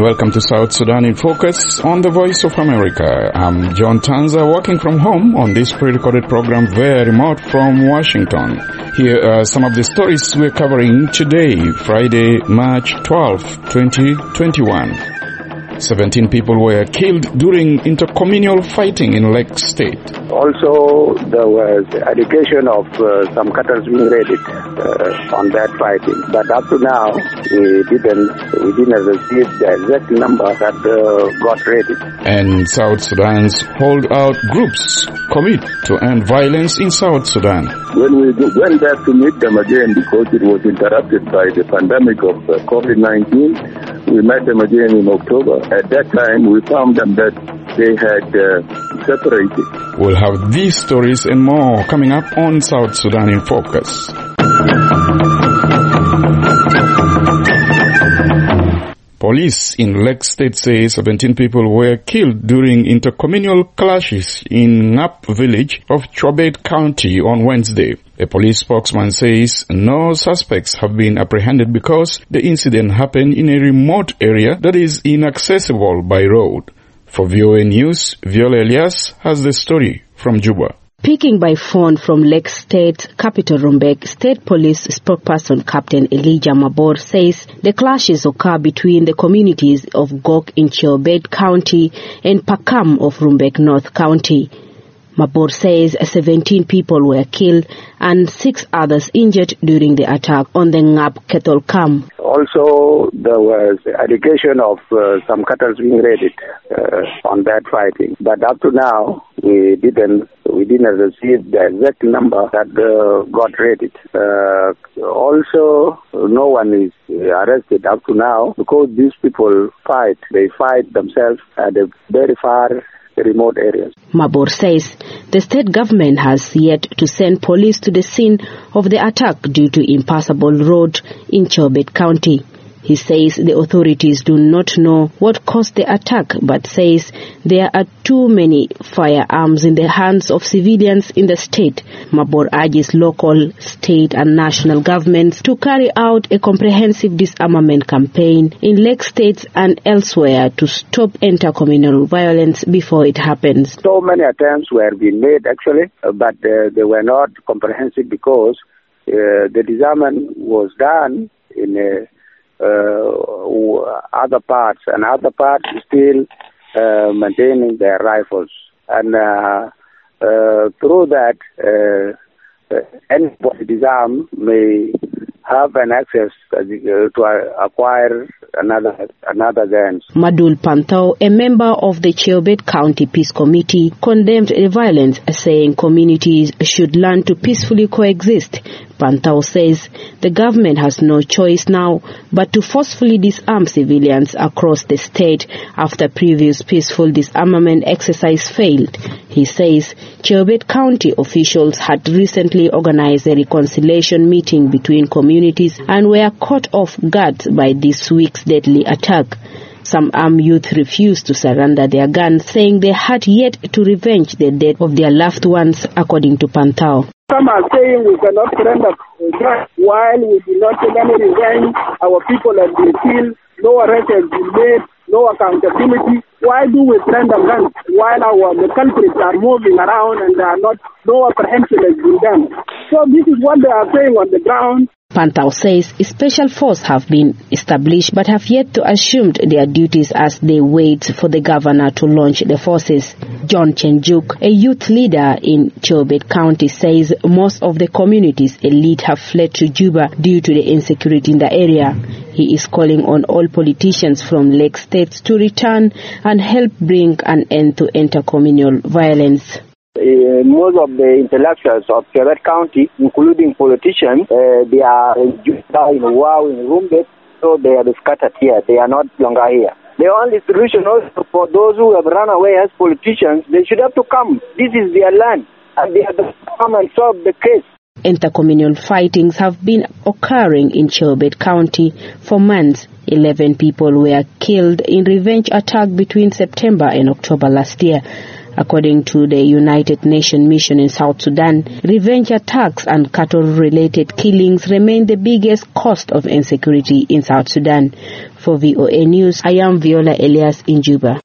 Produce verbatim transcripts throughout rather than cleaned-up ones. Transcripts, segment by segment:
welcome to South Sudan in Focus on the Voice of America. I'm John Tanza, working from home on this pre-recorded program very remote from Washington. Here are some of the stories we're covering today, Friday, March twelfth, twenty twenty-one. seventeen people were killed during intercommunal fighting in Lake State. Also, there was allegation of uh, some cattle being raided uh, on that fighting. But up to now, we didn't we didn't receive the exact number that uh, got raided. And South Sudan's holdout groups commit to end violence in South Sudan. When we went back to meet them again, because it was interrupted by the pandemic of uh, COVID nineteen, we met them again in October. At that time, we found them that they had uh, separated. We'll have these stories and more coming up on South Sudan in Focus. Police in Lake State say seventeen people were killed during intercommunal clashes in Ngap village of Chobet County on Wednesday. A police spokesman says no suspects have been apprehended because the incident happened in a remote area that is inaccessible by road. For V O A News, Viola Elias has the story from Juba. Speaking by phone from Lake State capital Rumbek, State Police spokesperson Captain Elijah Mabor says the clashes occur between the communities of Gok in Chobet County and Pakam of Rumbek North County. Mabor says seventeen people were killed and six others injured during the attack on the Ngap cattle camp. Also, there was allegation of uh, some cattle being raided uh, on that fighting. But up to now, we didn't we didn't receive the exact number that uh, got raided. Uh, also, no one is arrested up to now because these people fight. They fight themselves at a very far remote areas. Mabor says the state government has yet to send police to the scene of the attack due to impassable road in Chobet County. He says the authorities do not know what caused the attack, but says there are too many firearms in the hands of civilians in the state. Mabor urges local, state and national governments to carry out a comprehensive disarmament campaign in Lake States and elsewhere to stop intercommunal violence before it happens. So many attempts were being made actually, but uh, they were not comprehensive because uh, the disarmament was done in a Uh, other parts, and other parts still uh, maintaining their rifles. And uh, uh, through that, uh, uh, anybody disarmed may have an access uh, to acquire another another guns. Madul Pantau, a member of the Chobet County Peace Committee, condemned the violence, saying communities should learn to peacefully coexist. Pantau says the government has no choice now but to forcefully disarm civilians across the state after previous peaceful disarmament exercise failed. He says Chobet County officials had recently organized a reconciliation meeting between communities and were caught off guard by this week's deadly attack. Some armed youth refused to surrender their guns, saying they had yet to revenge the death of their loved ones, according to Pantau. Some are saying we cannot surrender guns while we do not take any revenge. Our people have been killed, no arrest has been made, no accountability. Why do we surrender guns while our the culprits are moving around and there are not no apprehension has been done? So this is what they are saying on the ground. Pantau says a special force have been established but have yet to assume their duties as they wait for the governor to launch the forces. John Chenjuk, a youth leader in Chobet County, says most of the community's elite have fled to Juba due to the insecurity in the area. He is calling on all politicians from Lake States to return and help bring an end to intercommunal violence. Uh, most of the intellectuals of Chobet County, including politicians, uh, they are in Wow, in Rumbek, so they are scattered here. They are not longer here. The only solution also for those who have run away as politicians, they should have to come. This is their land, and they have to come and solve the case. Intercommunal fightings have been occurring in Chobet County for months. Eleven people were killed in revenge attack between September and October last year. According to the United Nations mission in South Sudan, revenge attacks and cattle-related killings remain the biggest cause of insecurity in South Sudan. For For V O A News, I am Viola Elias in Juba.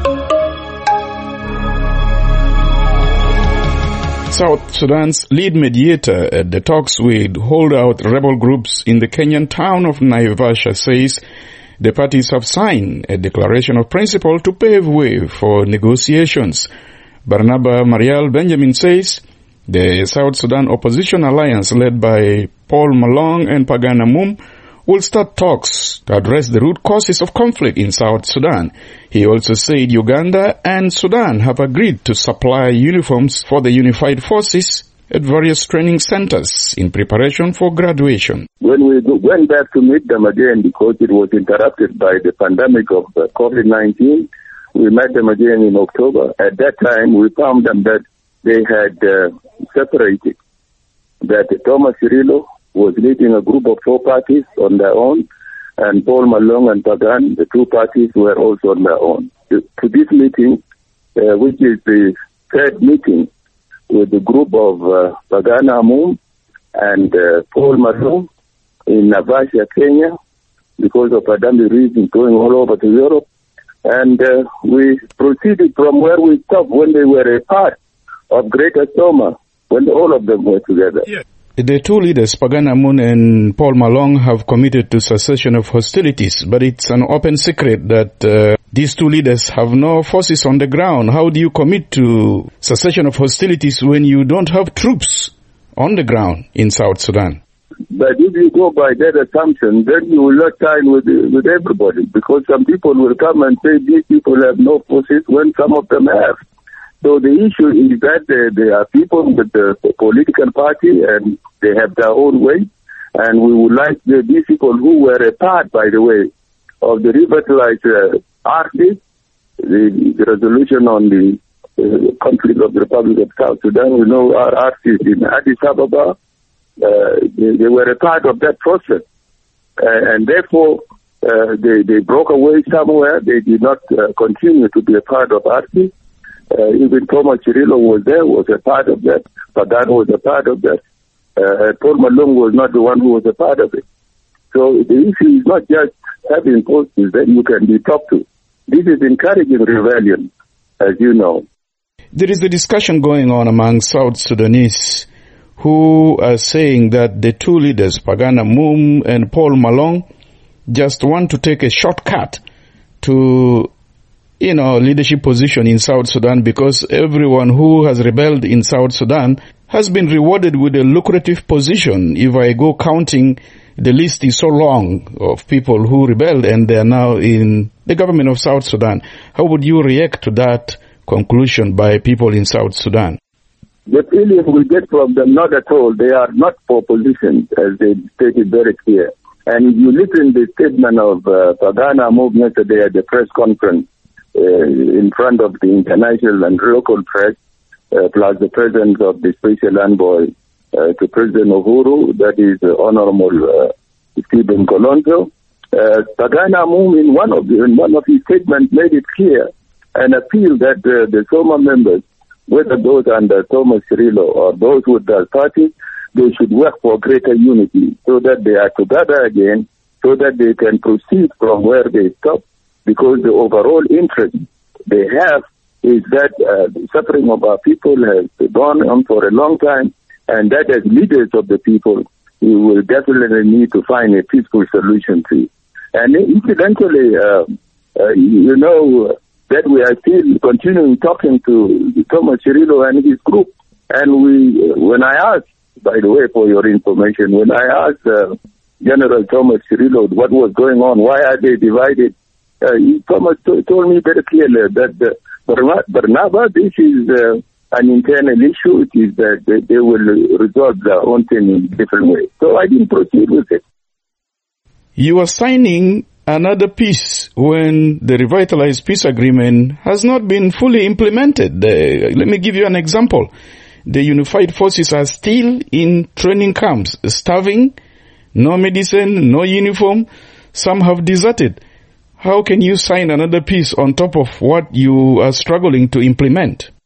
South Sudan's lead mediator at the talks with holdout rebel groups in the Kenyan town of Naivasha says the parties have signed a declaration of principle to pave way for negotiations. Barnaba Marial Benjamin says the South Sudan Opposition Alliance led by Paul Malong and Pagan Amum will start talks to address the root causes of conflict in South Sudan. He also said Uganda and Sudan have agreed to supply uniforms for the unified forces at various training centers in preparation for graduation. When we went back to meet them again, because it was interrupted by the pandemic of uh, COVID nineteen, we met them again in October. At that time, we found them that they had uh, separated, that Thomas Cirillo was leading a group of four parties on their own, and Paul Malong and Pagan, the two parties, were also on their own. To, to this meeting, uh, which is the third meeting with the group of uh, Pagan Amum and uh, Paul Malong in Naivasha, Kenya, because of pandemic reasons going all over to Europe. And uh, we proceeded from where we stopped when they were a part of Greater Soma, when all of them were together. Yeah. The two leaders, Pagan Amum and Paul Malong, have committed to cessation of hostilities, but it's an open secret that uh, these two leaders have no forces on the ground. How do you commit to cessation of hostilities when you don't have troops on the ground in South Sudan? But if you go by that assumption, then you will not sign with with everybody, because some people will come and say these people have no forces when some of them have. So the issue is that uh, there are people with the, the political party and they have their own way, and we would like the, these people who were a part, by the way, of the revitalized uh, R C, the, the resolution on the uh, conflict of the Republic of South Sudan. We know our R C is in Addis Ababa. Uh, they, they were a part of that process, uh, and therefore uh, they, they broke away somewhere. They did not uh, continue to be a part of R C. Uh, even Thomas Cirillo was there, was a part of that. Pagan was a part of that. Uh, Paul Malong was not the one who was a part of it. So the issue is not just having posts that you can be talked to. This is encouraging rebellion, as you know. There is a discussion going on among South Sudanese who are saying that the two leaders, Pagan Amum and Paul Malong, just want to take a shortcut to you know, leadership position in South Sudan, because everyone who has rebelled in South Sudan has been rewarded with a lucrative position. If I go counting, the list is so long of people who rebelled and they are now in the government of South Sudan. How would you react to that conclusion by people in South Sudan? The feeling we get from them, not at all. They are not for positions, as they stated very clear. And you listen to the statement of uh, Pagan Amum yesterday at the press conference, Uh, in front of the international and local press, uh, plus the presence of the special envoy uh, to President Uhuru, that is uh, Honorable uh, Stephen Kolonzo. Uh, Pagan Amum, in one of the, in one of his statements, made it clear and appealed that uh, the Soma members, whether those under Thomas Cirillo or those with their party, they should work for greater unity so that they are together again, so that they can proceed from where they stopped. Because the overall interest they have is that uh, the suffering of our people has gone on for a long time, and that as leaders of the people, we will definitely need to find a peaceful solution to it. And incidentally, uh, uh, you know that we are still continuing talking to Thomas Cirillo and his group. And we, when I asked, by the way, for your information, when I asked uh, General Thomas Cirillo what was going on, why are they divided? Uh, he Thomas t- told me very clearly that uh, Barnaba, this is uh, an internal issue. It is that they, they will resolve their own thing in different ways. So I didn't proceed with it. You are signing another peace when the revitalized peace agreement has not been fully implemented. Uh, let me give you an example. The unified forces are still in training camps, starving, no medicine, no uniform. Some have deserted. How can you sign another peace on top of what you are struggling to implement?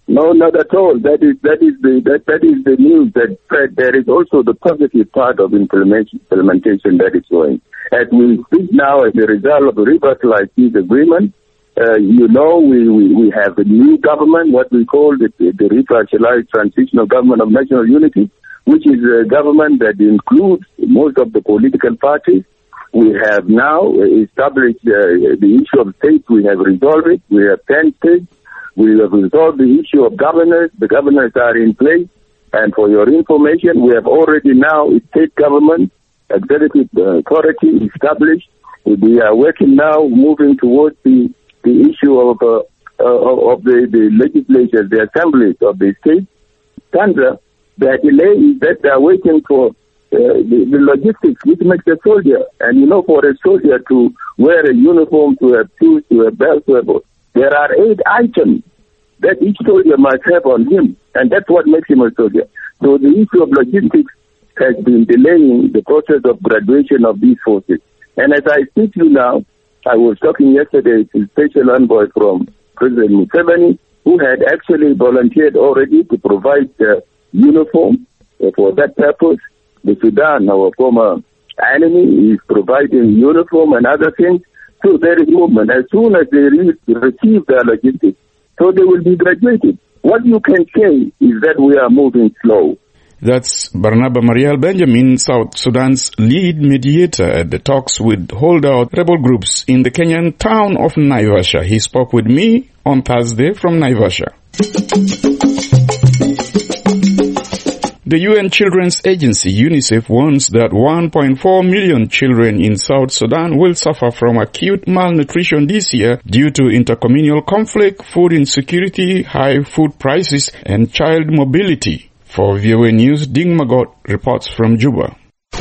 No, not at all. That is that is the that, that is the news that spread. There is also the positive part of implementation, implementation that is going. As we speak now, as a result of the revitalized peace agreement, uh, you know, we, we, we have a new government, what we call the, the revitalized transitional government of national unity, which is a government that includes most of the political parties. We have now established uh, the issue of states. We have resolved it. We have ten states. We have resolved the issue of governors. The governors are in place. And for your information, we have already now a state government, executive authority established. We are working now, moving towards the, the issue of uh, uh, of the, the legislature, the assemblies of the state. Sandra, the delay is that they are waiting for Uh, the, the logistics which makes a soldier. And you know, for a soldier to wear a uniform, to have shoes, to have belt, to have, there are eight items that each soldier must have on him, and that's what makes him a soldier. So the issue of logistics has been delaying the process of graduation of these forces. And as I speak to you now, I was talking yesterday to special envoy from President Museveni, who had actually volunteered already to provide uh, uniform uh, for that purpose. The Sudan, our former enemy, is providing uniform and other things. So there is movement. As soon as they re- receive their logistics, so they will be graduated. What you can say is that we are moving slow. That's Barnaba Mariel Benjamin, South Sudan's lead mediator at the talks with holdout rebel groups in the Kenyan town of Naivasha. He spoke with me on Thursday from Naivasha. The U N Children's Agency, UNICEF, warns that one point four million children in South Sudan will suffer from acute malnutrition this year due to intercommunal conflict, food insecurity, high food prices, and child mobility. For V O A News, Ding Magot reports from Juba.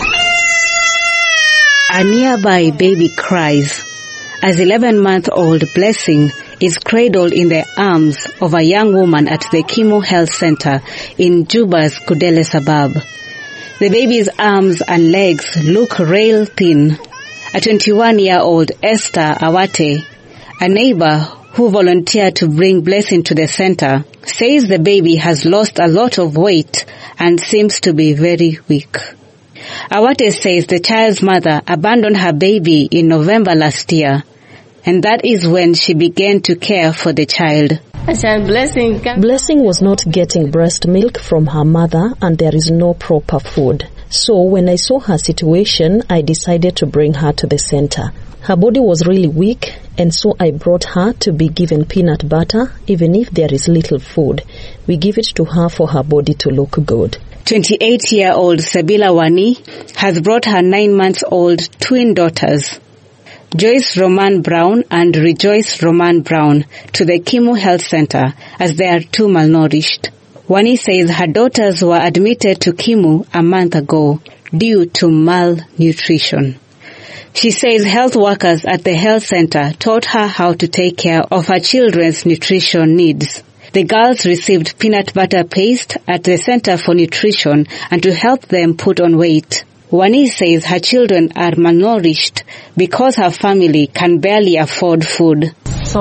A nearby baby cries as eleven-month-old Blessing is cradled in the arms of a young woman at the Kimu Health Center in Juba's Kudele suburb. The baby's arms and legs look rail thin. A twenty-one-year-old Esther Awate, a neighbor who volunteered to bring Blessing to the center, says the baby has lost a lot of weight and seems to be very weak. Awate says the child's mother abandoned her baby in November last year, and that is when she began to care for the child. Blessing was not getting breast milk from her mother, and there is no proper food. So when I saw her situation, I decided to bring her to the center. Her body was really weak, and so I brought her to be given peanut butter, even if there is little food. We give it to her for her body to look good. twenty-eight-year-old Sabila Wani has brought her nine-month-old twin daughters, Joyce Roman Brown and Rejoice Roman Brown, to the Kimu Health Center as they are too malnourished. Wani says her daughters were admitted to Kimu a month ago due to malnutrition. She says health workers at the health center taught her how to take care of her children's nutrition needs. The girls received peanut butter paste at the Center for Nutrition and to help them put on weight. Wani says her children are malnourished because her family can barely afford food.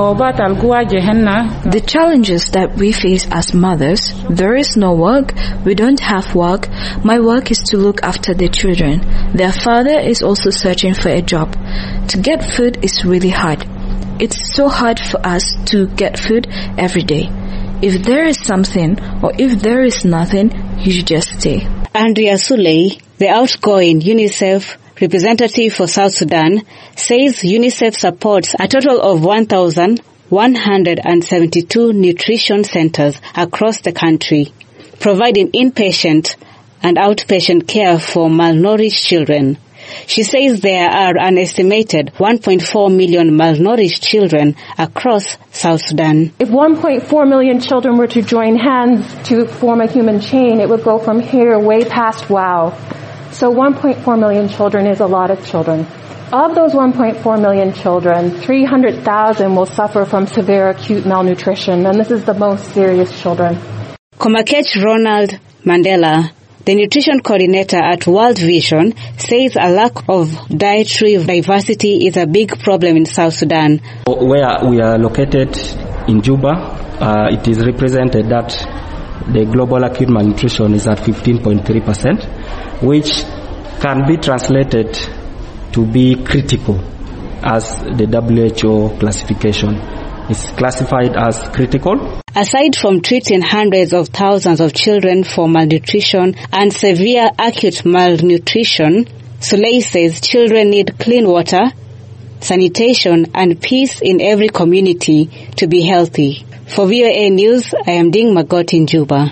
The challenges that we face as mothers: there is no work, we don't have work. My work is to look after the children. Their father is also searching for a job. To get food is really hard. It's so hard for us to get food every day. If there is something or if there is nothing, you should just stay. Andrea Suley, the outgoing UNICEF representative for South Sudan, says UNICEF supports a total of one thousand one hundred seventy-two nutrition centers across the country, providing inpatient and outpatient care for malnourished children. She says there are an estimated one point four million malnourished children across South Sudan. If one point four million children were to join hands to form a human chain, it would go from here way past wow. So one point four million children is a lot of children. Of those one point four million children, three hundred thousand will suffer from severe acute malnutrition, and this is the most serious children. Komakech Ronald Mandela, the nutrition coordinator at World Vision, says a lack of dietary diversity is a big problem in South Sudan. Where we are located in Juba, uh, it is represented that the global acute malnutrition is at fifteen point three percent, which can be translated to be critical as the W H O classification is classified as critical. Aside from treating hundreds of thousands of children for malnutrition and severe acute malnutrition, Soleil says children need clean water, sanitation and peace in every community to be healthy. For V O A News, I am Ding Magot in Juba.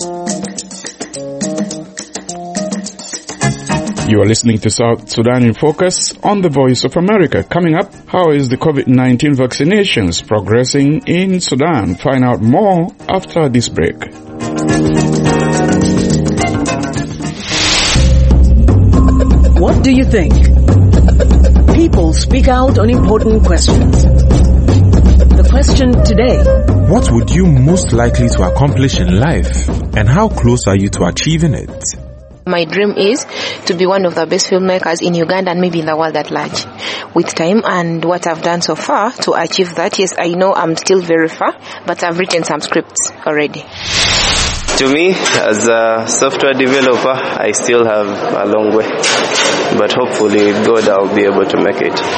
You are listening to South Sudan in Focus on the Voice of America. Coming up, how is the COVID nineteen vaccinations progressing in Sudan? Find out more after this break. What do you think? People speak out on important questions. The question today: what would you most likely to accomplish in life, and how close are you to achieving it? My dream is to be one of the best filmmakers in Uganda and maybe in the world at large. With time and what I've done so far to achieve that, yes, I know I'm still very far, but I've written some scripts already. To me, as a software developer, I still have a long way, but hopefully with God I'll be able to make it.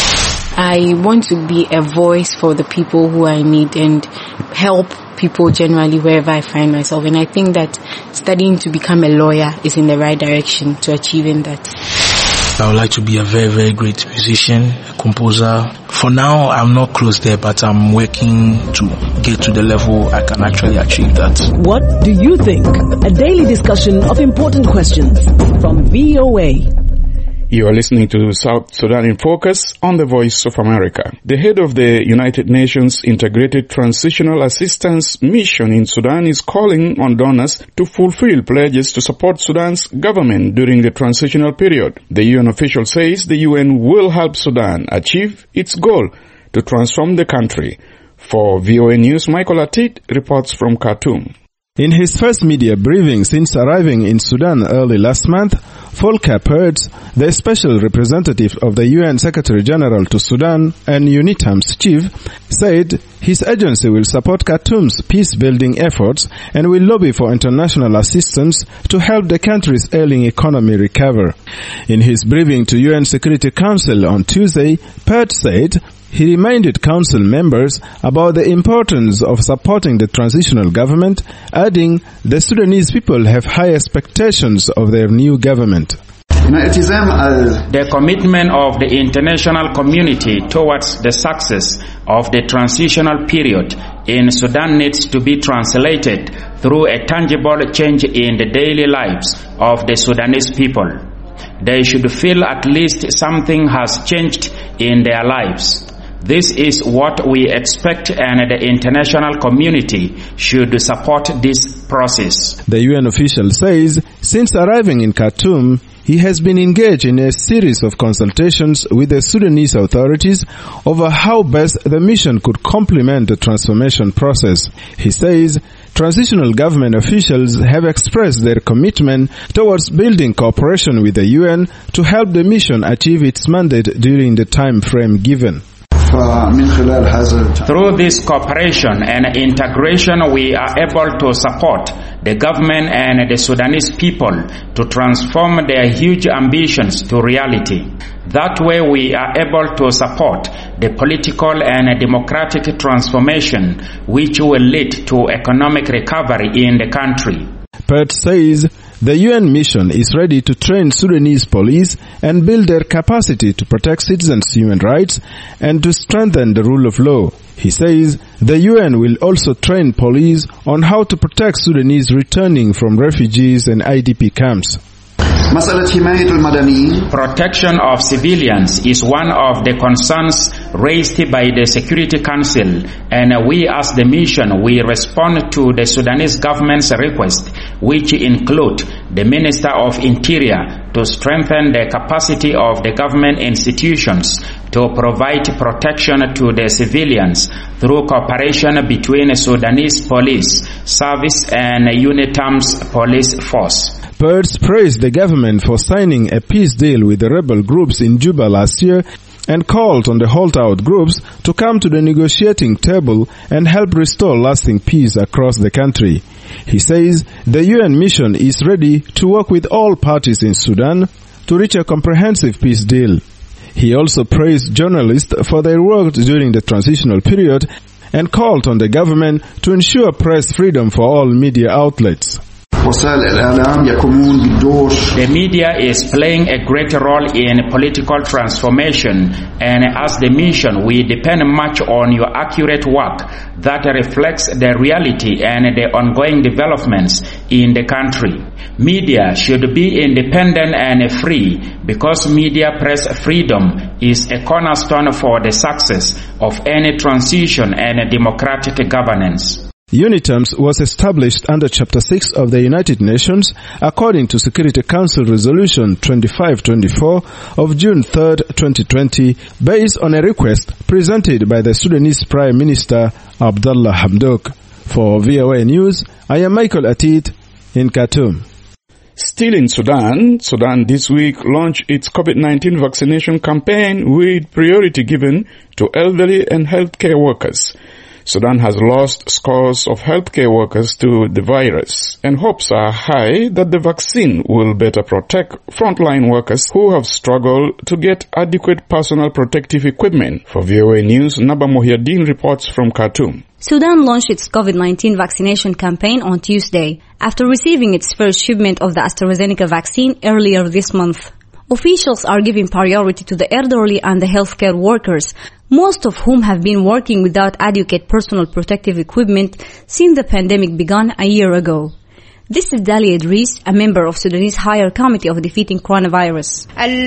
I want to be a voice for the people who I need and help people generally wherever I find myself. And I think that studying to become a lawyer is in the right direction to achieving that. I would like to be a very, very great musician, a composer. For now, I'm not close there, but I'm working to get to the level I can actually achieve that. What do you think? A daily discussion of important questions from V O A. You are listening to South Sudan in Focus on the Voice of America. The head of the United Nations Integrated Transitional Assistance Mission in Sudan is calling on donors to fulfill pledges to support Sudan's government during the transitional period. The U N official says the U N will help Sudan achieve its goal to transform the country. For V O A News, Michael Atit reports from Khartoum. In his first media briefing since arriving in Sudan early last month, Volker Perthes, the special representative of the U N Secretary General to Sudan and UNITAM's chief, said his agency will support Khartoum's peace-building efforts and will lobby for international assistance to help the country's ailing economy recover. In his briefing to U N Security Council on Tuesday, Perthes said he reminded council members about the importance of supporting the transitional government, adding the Sudanese people have high expectations of their new government. The commitment of the international community towards the success of the transitional period in Sudan needs to be translated through a tangible change in the daily lives of the Sudanese people. They should feel at least something has changed in their lives. This is what we expect, and the international community should support this process. The U N official says since arriving in Khartoum, he has been engaged in a series of consultations with the Sudanese authorities over how best the mission could complement the transformation process. He says transitional government officials have expressed their commitment towards building cooperation with the U N to help the mission achieve its mandate during the time frame given. Through this cooperation and integration, we are able to support the government and the Sudanese people to transform their huge ambitions to reality. That way we are able to support the political and democratic transformation which will lead to economic recovery in the country. Perthes says the U N mission is ready to train Sudanese police and build their capacity to protect citizens' human rights and to strengthen the rule of law. He says the U N will also train police on how to protect Sudanese returning from refugees and I D P camps. Protection of civilians is one of the concerns raised by the Security Council, and we as the mission we respond to the Sudanese government's request, which include the Minister of Interior to strengthen the capacity of the government institutions to provide protection to the civilians through cooperation between Sudanese police service and UNITAM's police force. Perthes praised the government for signing a peace deal with the rebel groups in Juba last year and called on the holdout groups to come to the negotiating table and help restore lasting peace across the country. He says the U N mission is ready to work with all parties in Sudan to reach a comprehensive peace deal. He also praised journalists for their work during the transitional period and called on the government to ensure press freedom for all media outlets. The media is playing a great role in political transformation, and as the mission, we depend much on your accurate work that reflects the reality and the ongoing developments in the country. Media should be independent and free because media press freedom is a cornerstone for the success of any transition and democratic governance. UNITAMS was established under Chapter six of the United Nations according to Security Council Resolution twenty-five twenty-four of June third, twenty twenty, based on a request presented by the Sudanese Prime Minister Abdallah Hamdok. For V O A News, I am Michael Atit in Khartoum. Still in Sudan, Sudan this week launched its COVID nineteen vaccination campaign with priority given to elderly and healthcare workers. Sudan has lost scores of healthcare workers to the virus, and hopes are high that the vaccine will better protect frontline workers who have struggled to get adequate personal protective equipment. For V O A News, Naba Mohiaddin reports from Khartoum. Sudan launched its COVID nineteen vaccination campaign on Tuesday after receiving its first shipment of the AstraZeneca vaccine earlier this month. Officials are giving priority to the elderly and the healthcare workers, most of whom have been working without adequate personal protective equipment since the pandemic began a year ago. This is Dalia Idris, a member of Sudanese Higher Committee of Defeating Coronavirus.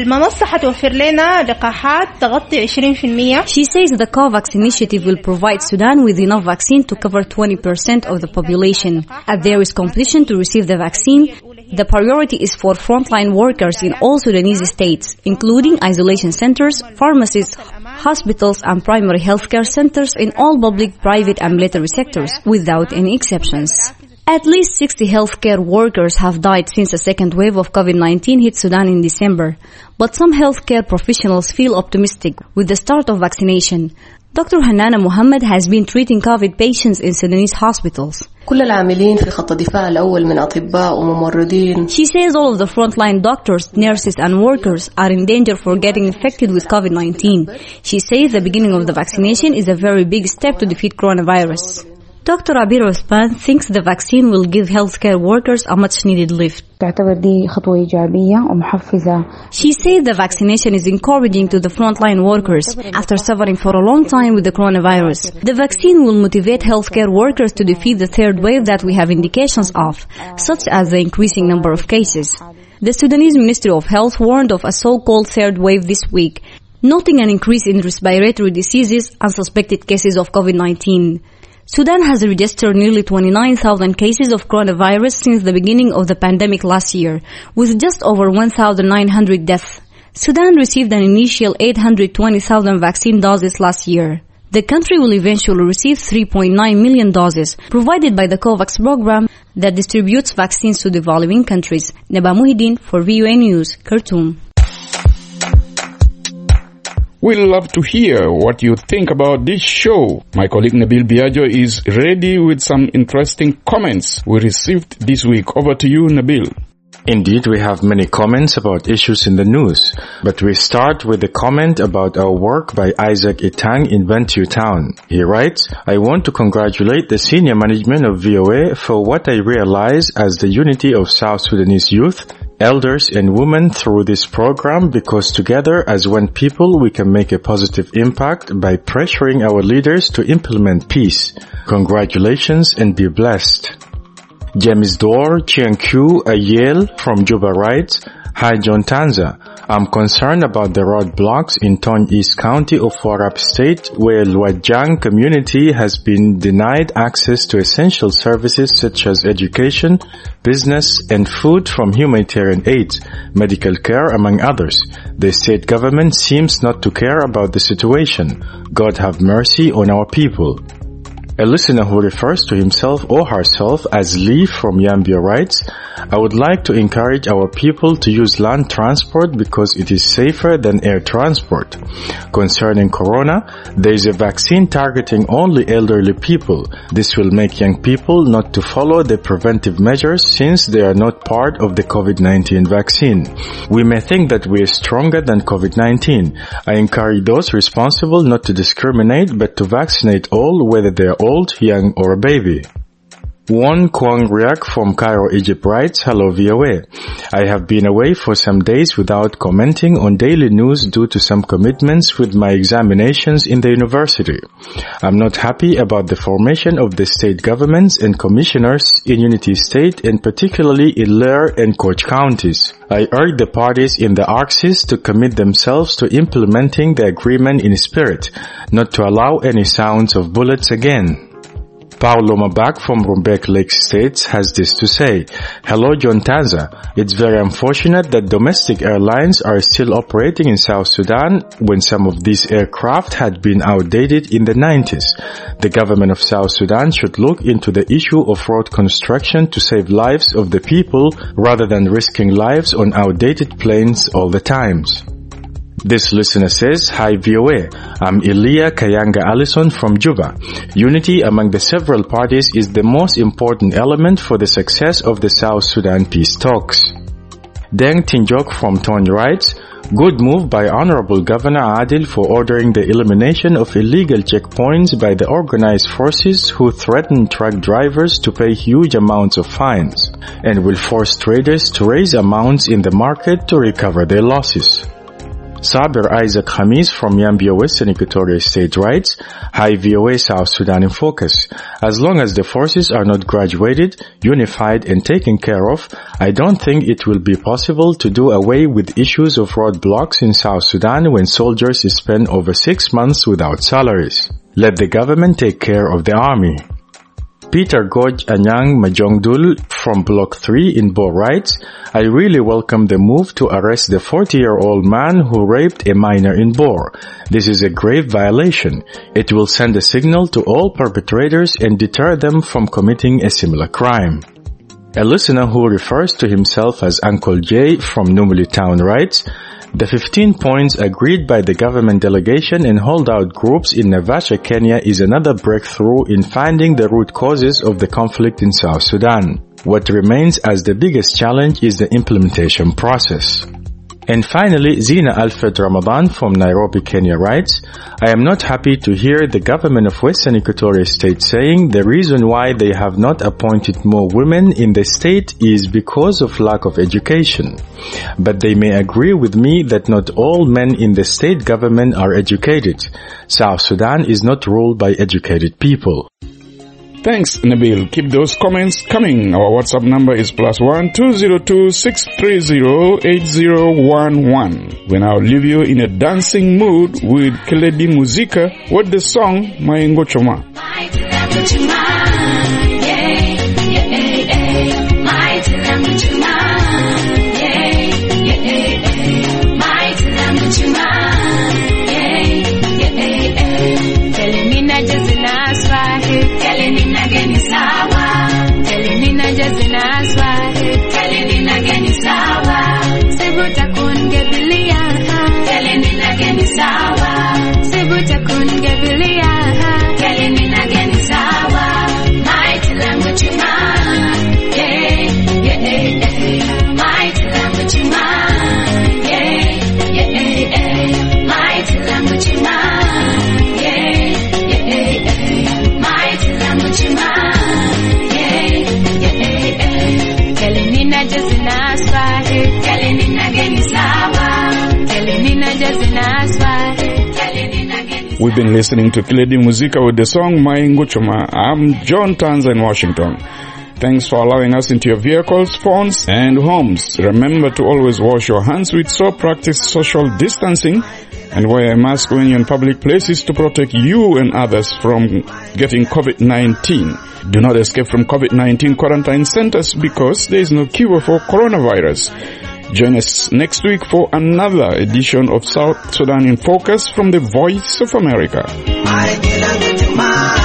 She says the COVAX initiative will provide Sudan with enough vaccine to cover twenty percent of the population. As there is competition to receive the vaccine, the priority is for frontline workers in all Sudanese states, including isolation centers, pharmacies, hospitals and primary healthcare centers in all public, private and military sectors, without any exceptions. At least sixty healthcare workers have died since the second wave of COVID nineteen hit Sudan in December, but some healthcare professionals feel optimistic with the start of vaccination. Doctor Hanana Muhammad has been treating COVID patients in Sudanese hospitals. She says all of the frontline doctors, nurses and workers are in danger for getting infected with COVID nineteen. She says the beginning of the vaccination is a very big step to defeat coronavirus. Doctor Abir Osman thinks the vaccine will give healthcare workers a much-needed lift. She says the vaccination is encouraging to the frontline workers after suffering for a long time with the coronavirus. The vaccine will motivate healthcare workers to defeat the third wave that we have indications of, such as the increasing number of cases. The Sudanese Ministry of Health warned of a so-called third wave this week, noting an increase in respiratory diseases and suspected cases of COVID nineteen. Sudan has registered nearly twenty-nine thousand cases of coronavirus since the beginning of the pandemic last year, with just over one thousand nine hundred deaths. Sudan received an initial eight hundred twenty thousand vaccine doses last year. The country will eventually receive three point nine million doses, provided by the COVAX program that distributes vaccines to developing countries. Naba Muhyiddin for V O A News, Khartoum. We'd love to hear what you think about this show. My colleague Nabil Biagio is ready with some interesting comments we received this week. Over to you, Nabil. Indeed, we have many comments about issues in the news, but we start with a comment about our work by Isaac Itang in Bentiu Town. He writes, I want to congratulate the senior management of V O A for what I realize as the unity of South Sudanese youth, elders and women through this program, because together as one people we can make a positive impact by pressuring our leaders to implement peace. Congratulations and be blessed. James Dor Chianqiu Ayel from Juba writes, Hi John Tanza, I'm concerned about the roadblocks in Tony East County of Warrap State where Luajang community has been denied access to essential services such as education, business and food from humanitarian aid, medical care among others. The state government seems not to care about the situation. God have mercy on our people. A listener who refers to himself or herself as Lee from Yambio writes, I would like to encourage our people to use land transport because it is safer than air transport. Concerning corona, there is a vaccine targeting only elderly people. This will make young people not to follow the preventive measures since they are not part of the COVID nineteen vaccine. We may think that we are stronger than COVID nineteen. I encourage those responsible not to discriminate but to vaccinate all, whether they are old, young or a baby. Won Kwang Riak from Cairo, Egypt writes, Hello V O A. I have been away for some days without commenting on daily news due to some commitments with my examinations in the university. I'm not happy about the formation of the state governments and commissioners in Unity State and particularly in Lear and Koch counties. I urge the parties in the Axis to commit themselves to implementing the agreement in spirit, not to allow any sounds of bullets again. Paulo Mabak from Rumbek Lake States has this to say. Hello John Tanza. It's very unfortunate that domestic airlines are still operating in South Sudan when some of these aircraft had been outdated in the nineties. The government of South Sudan should look into the issue of road construction to save lives of the people rather than risking lives on outdated planes all the times. This listener says, Hi V O A, I'm Elia Kayanga Allison from Juba. Unity among the several parties is the most important element for the success of the South Sudan peace talks. Deng Tinjok from Tony writes, Good move by Honorable Governor Adil for ordering the elimination of illegal checkpoints by the organized forces who threaten truck drivers to pay huge amounts of fines and will force traders to raise amounts in the market to recover their losses. Sabir Isaac Hamis from Yambio Western Equatoria State writes, Hi V O A South Sudan in focus. As long as the forces are not graduated, unified and taken care of, I don't think it will be possible to do away with issues of roadblocks in South Sudan when soldiers spend over six months without salaries. Let the government take care of the army. Peter Goj Anyang Majongdul from Block three in Bo writes, I really welcome the move to arrest the forty-year-old man who raped a minor in Bo. This is a grave violation. It will send a signal to all perpetrators and deter them from committing a similar crime. A listener who refers to himself as Uncle J from Numuli Town writes, The fifteen points agreed by the government delegation and holdout groups in Naivasha, Kenya is another breakthrough in finding the root causes of the conflict in South Sudan. What remains as the biggest challenge is the implementation process. And finally, Zina Alfred Ramadan from Nairobi, Kenya writes, I am not happy to hear the government of Western Equatoria State saying the reason why they have not appointed more women in the state is because of lack of education. But they may agree with me that not all men in the state government are educated. South Sudan is not ruled by educated people. Thanks, Nabil. Keep those comments coming. Our WhatsApp number is plus one two zero two six three zero eight zero one one. We now leave you in a dancing mood with Keledi Muzika with the song Maingo Choma. We've been listening to Keledi Muzika with the song Maingo Choma. I'm John Tanza in Washington. Thanks for allowing us into your vehicles, phones, and homes. Remember to always wash your hands with soap, practice social distancing, and wear a mask when you're in public places to protect you and others from getting COVID nineteen. Do not escape from COVID nineteen quarantine centers because there is no cure for coronavirus. Join us next week for another edition of South Sudan in Focus from the Voice of America.